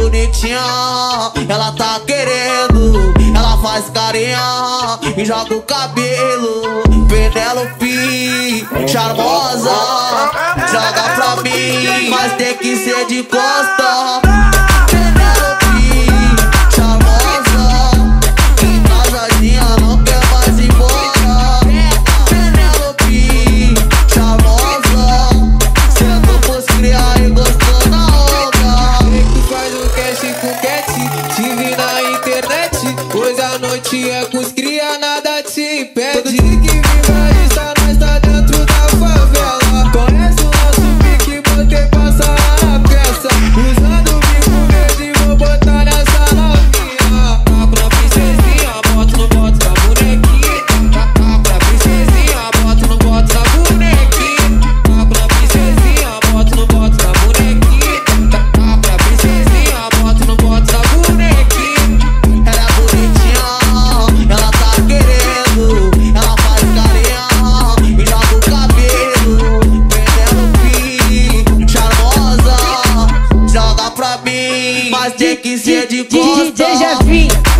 bonitinha, ela tá querendo. Ela faz carinha e joga o cabelo. Penélope, charmosa, joga pra mim, mas tem que ser de costa. Penélope, charmosa, encasadinha, não quer mais ir embora. Penélope, charmosa, sentou pros cria e gostou na onda. Tu faz o cash com cat, te vi na internet. Hoje a noite é com os cria, nada te impede. Todo dia que vem está, nós tá dentro da favela. Conhece o nosso pique, botei passar na peça. Usando o bico verde, vou botar nessa novinha. Tá pra princesinha, bota no boto da bonequinha. Tá pra princesinha, bota no boto da bonequinha. Tá pra princesinha, bota no boto da bonequinha. Tá pra princesinha, bota no boto da bonequinha. Ela é bonitinha, ela tá querendo. Ela faz carinha e joga o cabelo. Penélope, charmosa, joga pra mim, mas tem que ser de costa. DJ Jefinho.